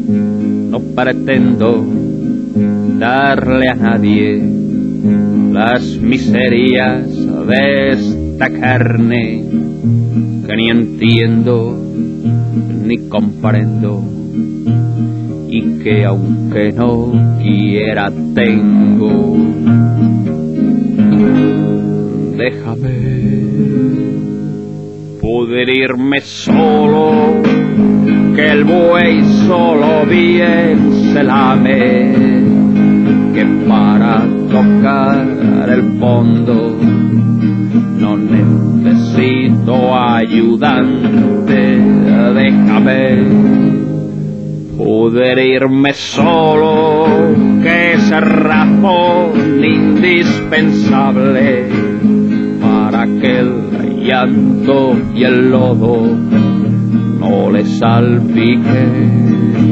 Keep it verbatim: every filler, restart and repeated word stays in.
no pretendo darle a nadie las miserias de esta carne que ni entiendo ni comprendo y que aunque no quiera tengo. Déjame pudrirme solo, que el buey solo bien se lame, que para tocar el fondo no necesito ayudante. Déjame pudrirme solo, que es razón indispensable para que el llanto y el lodo no le salpiquen.